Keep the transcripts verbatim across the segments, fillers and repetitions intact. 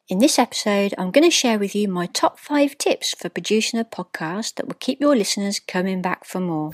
In this episode, I'm going to share with you my top five tips for producing a podcast that will keep your listeners coming back for more.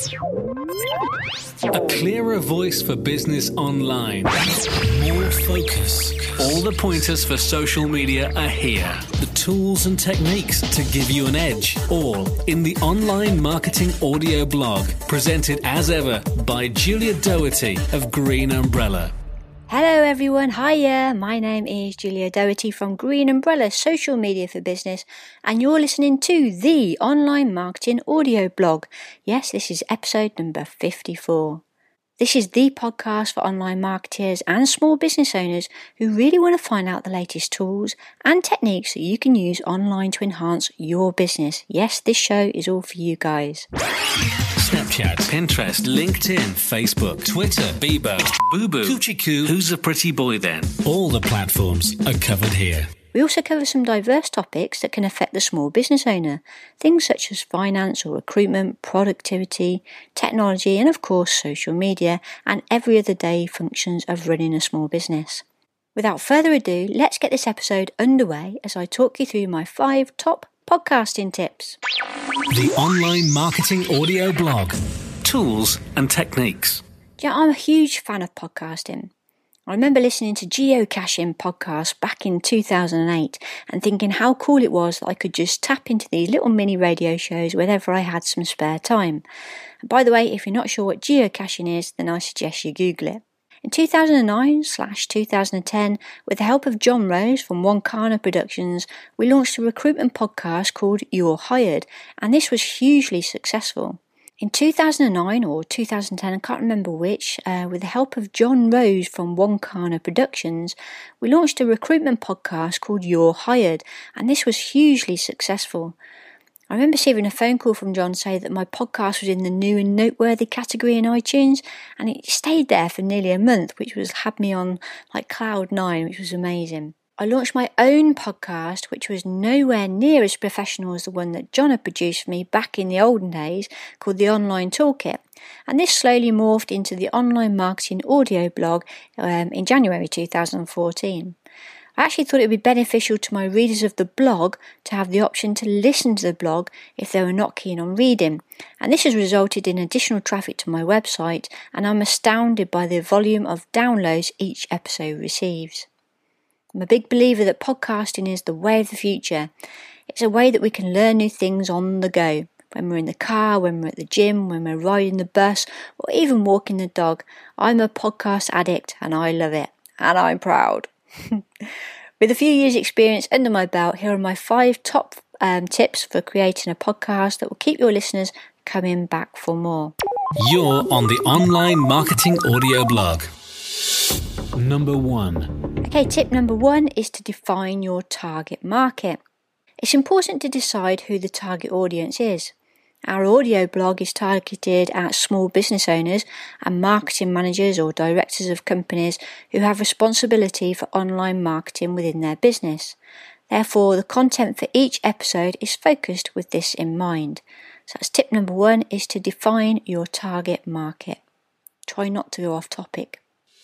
A clearer voice for business online. More focus. All the pointers for social media are here. The tools and techniques to give you an edge. All in the Online Marketing Audio blog, presented as ever by Julia Doherty of Green Umbrella. Hello everyone, hiya, my name is Julia Doherty from Green Umbrella Social Media for Business, and you're listening to the Online Marketing Audio blog. Yes, this is episode number fifty-four. This is the podcast for online marketers and small business owners who really want to find out the latest tools and techniques that you can use online to enhance your business. Yes, this show is all for you guys. Snapchat, Pinterest, LinkedIn, Facebook, Twitter, Bebo, Boo-Boo, Coochie Coo, Who's a Pretty Boy Then? All the platforms are covered here. We also cover some diverse topics that can affect the small business owner. Things such as finance or recruitment, productivity, technology, and of course social media and every other day functions of running a small business. Without further ado, let's get this episode underway as I talk you through my five top podcasting tips. The Online Marketing Audio blog. Tools and techniques. Yeah, I'm a huge fan of podcasting. I remember listening to geocaching podcasts back in two thousand eight and thinking how cool it was that I could just tap into these little mini radio shows whenever I had some spare time. And by the way, if you're not sure what geocaching is, then I suggest you Google it. In two thousand nine slash two thousand ten, with the help of John Rose from One Kana Productions, we launched a recruitment podcast called You're Hired, and this was hugely successful. In two thousand nine or two thousand ten, I can't remember which, uh, with the help of John Rose from One Kana Productions, we launched a recruitment podcast called You're Hired, and this was hugely successful. I remember receiving a phone call from John saying that my podcast was in the new and noteworthy category in iTunes, and it stayed there for nearly a month, which was had me on like cloud nine, which was amazing. I launched my own podcast, which was nowhere near as professional as the one that John had produced for me back in the olden days, called the Online Toolkit. And this slowly morphed into the Online Marketing Audio blog um, in January two thousand fourteen. I actually thought it would be beneficial to my readers of the blog to have the option to listen to the blog if they were not keen on reading. And this has resulted in additional traffic to my website, and I'm astounded by the volume of downloads each episode receives. I'm a big believer that podcasting is the way of the future. It's a way that we can learn new things on the go. When we're in the car, when we're at the gym, when we're riding the bus, or even walking the dog. I'm a podcast addict and I love it. And I'm proud. With a few years experience under my belt, here are my five top um, tips for creating a podcast that will keep your listeners coming back for more. You're on the Online Marketing Audio blog. Number one. Okay, tip number one is to define your target market. It's important to decide who the target audience is. Our audio blog is targeted at small business owners and marketing managers or directors of companies who have responsibility for online marketing within their business. Therefore, the content for each episode is focused with this in mind. So that's tip number one, is to define your target market. Try not to go off topic.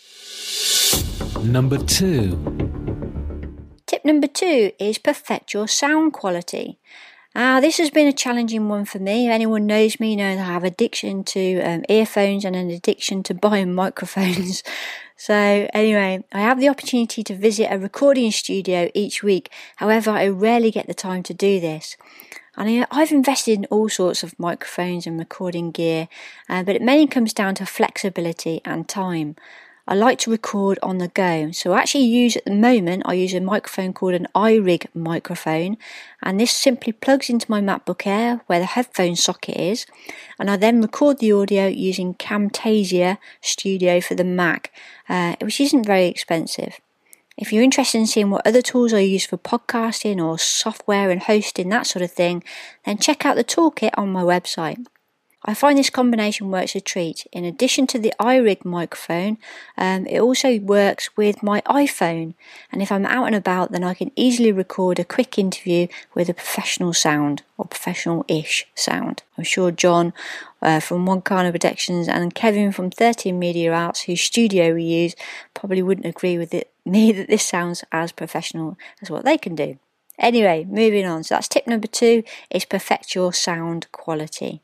Number two. Tip number two is perfect your sound quality. Now, uh, this has been a challenging one for me. If anyone knows me, knows I have addiction to um, earphones and an addiction to buying microphones. So anyway, I have the opportunity to visit a recording studio each week. However, I rarely get the time to do this. And I've invested in all sorts of microphones and recording gear, uh, but it mainly comes down to flexibility and time. I like to record on the go. So I actually use, at the moment, I use a microphone called an iRig microphone. And this simply plugs into my MacBook Air where the headphone socket is. And I then record the audio using Camtasia Studio for the Mac, uh, which isn't very expensive. If you're interested in seeing what other tools I use for podcasting or software and hosting, that sort of thing, then check out the toolkit on my website. I find this combination works a treat. In addition to the iRig microphone, um, it also works with my iPhone. And if I'm out and about, then I can easily record a quick interview with a professional sound, or professional-ish sound. I'm sure John uh, from One Kana Productions and Kevin from thirteen Media Arts, whose studio we use, probably wouldn't agree with it me that this sounds as professional as what they can do. Anyway, moving on. So that's tip number two, is perfect your sound quality.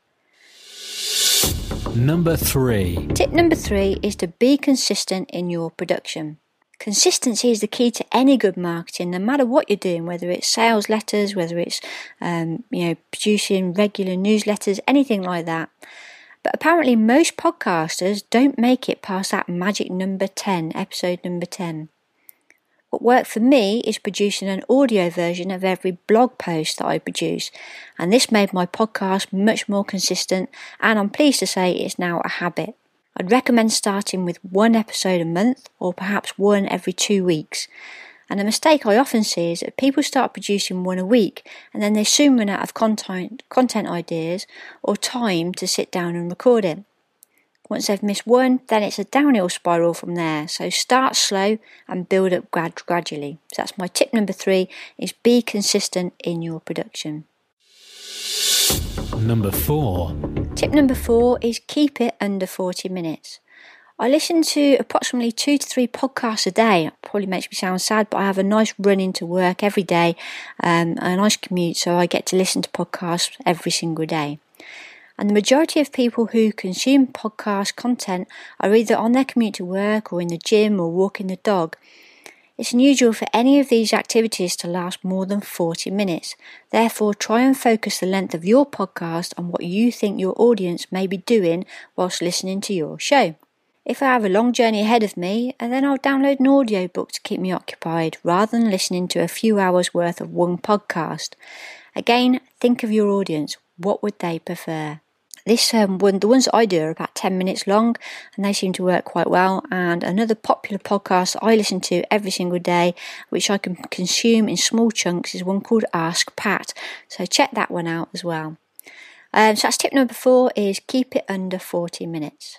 Number three. Tip number three is to be consistent in your production. Consistency is the key to any good marketing, no matter what you're doing, whether it's sales letters, whether it's um, you know producing regular newsletters, anything like that. But apparently most podcasters don't make it past that magic number ten, episode number ten. What worked for me is producing an audio version of every blog post that I produce, and this made my podcast much more consistent, and I'm pleased to say it's now a habit. I'd recommend starting with one episode a month, or perhaps one every two weeks. And a mistake I often see is that people start producing one a week, and then they soon run out of content, content ideas or time to sit down and record it. Once they've missed one, then it's a downhill spiral from there. So start slow and build up grad- gradually. So that's my tip number three, is be consistent in your production. Number four. Tip number four is keep it under forty minutes. I listen to approximately two to three podcasts a day. It probably makes me sound sad, but I have a nice run into work every day, um, a nice commute, so I get to listen to podcasts every single day. And the majority of people who consume podcast content are either on their commute to work or in the gym or walking the dog. It's unusual for any of these activities to last more than forty minutes. Therefore, try and focus the length of your podcast on what you think your audience may be doing whilst listening to your show. If I have a long journey ahead of me, then I'll download an audiobook to keep me occupied rather than listening to a few hours worth of one podcast. Again, think of your audience. What would they prefer? This um, one, the ones I do are about ten minutes long, and they seem to work quite well. And another popular podcast I listen to every single day, which I can consume in small chunks, is one called Ask Pat. So check that one out as well. Um, so that's tip number four, is keep it under forty minutes.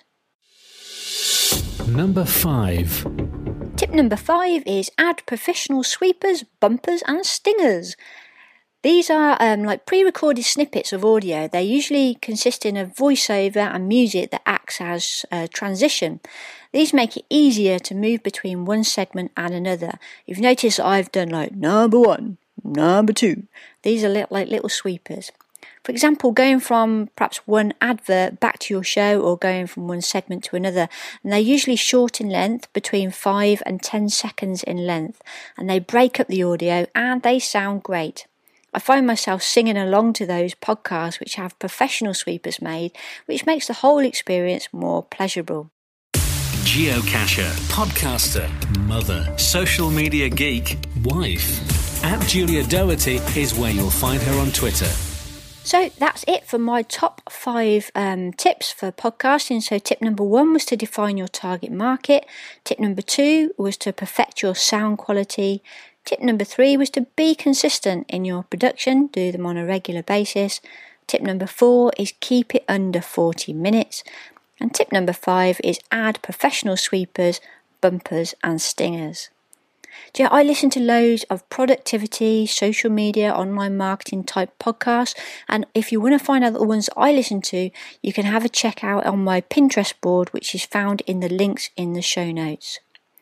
Number five. Tip number five is add professional sweepers, bumpers and stingers. These are um, like pre-recorded snippets of audio. They're usually consisting of voiceover and music that acts as a transition. These make it easier to move between one segment and another. You've noticed I've done like number one, number two. These are little, like little sweepers. For example, going from perhaps one advert back to your show, or going from one segment to another. And they're usually short in length, between five and ten seconds in length. And they break up the audio and they sound great. I find myself singing along to those podcasts which have professional sweepers made, which makes the whole experience more pleasurable. Geocacher, podcaster, mother, social media geek, wife. At Julia Doherty is where you'll find her on Twitter. So that's it for my top five um, tips for podcasting. So tip number one was to define your target market. Tip number two was to perfect your sound quality. Tip number three was to be consistent in your production, do them on a regular basis. Tip number four is keep it under forty minutes. And tip number five is add professional sweepers, bumpers and stingers. Do you know, I listen to loads of productivity, social media, online marketing type podcasts, and if you want to find out the ones I listen to, you can have a check out on my Pinterest board, which is found in the links in the show notes.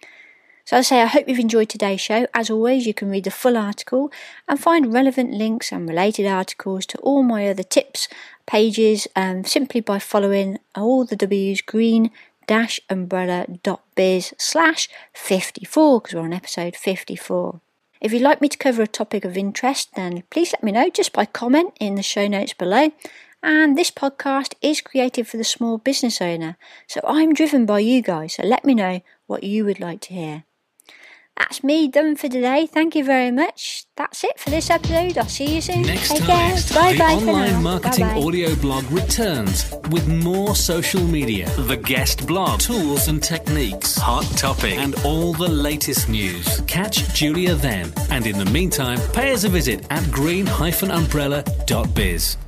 So as I say, I hope you've enjoyed today's show. As always, you can read the full article and find relevant links and related articles to all my other tips pages um, simply by following all the W's green dash umbrella dot biz slash fifty-four, because we're on episode fifty-four. If you'd like me to cover a topic of interest, then please let me know just by comment in the show notes below. And this podcast is created for the small business owner, so I'm driven by you guys, so let me know what you would like to hear. That's me done for today. Thank you very much. That's it for this episode. I'll see you soon. Next Take time, care. Bye the bye online for now. marketing Bye-bye. audio blog returns with more social media, the guest blog, tools and techniques, hot topic, and all the latest news. Catch Julia then, and in the meantime, pay us a visit at green dash umbrella dot biz.